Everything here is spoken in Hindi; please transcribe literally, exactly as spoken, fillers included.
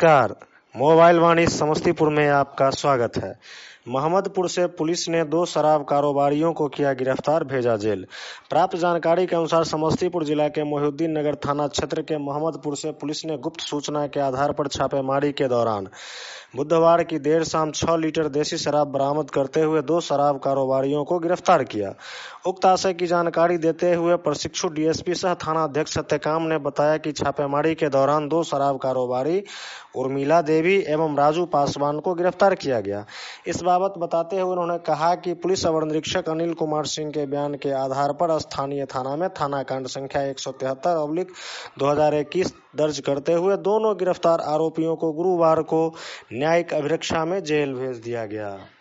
नमस्कार। मोबाइल वाणी समस्तीपुर में आपका स्वागत है। मोहम्मदपुर से पुलिस ने दो शराब कारोबारियों को किया गिरफ्तार, भेजा जेल। प्राप्त जानकारी के अनुसार समस्तीपुर जिला के मोहिउद्दीन नगर थाना क्षेत्र के मोहम्मदपुर से पुलिस ने गुप्त सूचना के आधार पर छापेमारी के दौरान बुधवार की देर शाम छह लीटर देसी शराब बरामद करते हुए दो शराब कारोबारियों को गिरफ्तार किया। उक्त आशय की जानकारी देते हुए प्रशिक्षु डीएसपी सह थाना अध्यक्ष सत्यकाम ने बताया कि छापेमारी के दौरान दो शराब कारोबारी उर्मिला देवी एवं राजू पासवान को गिरफ्तार किया गया। इस बाबत बताते हुए उन्होंने कहा कि पुलिस अवर निरीक्षक अनिल कुमार सिंह के बयान के आधार पर स्थानीय थाना में थाना कांड संख्या एक सौ तिहत्तर ऑब्लिक दो हजार इक्कीस दर्ज करते हुए दोनों गिरफ्तार आरोपियों को गुरुवार को न्यायिक अभिरक्षा में जेल भेज दिया गया।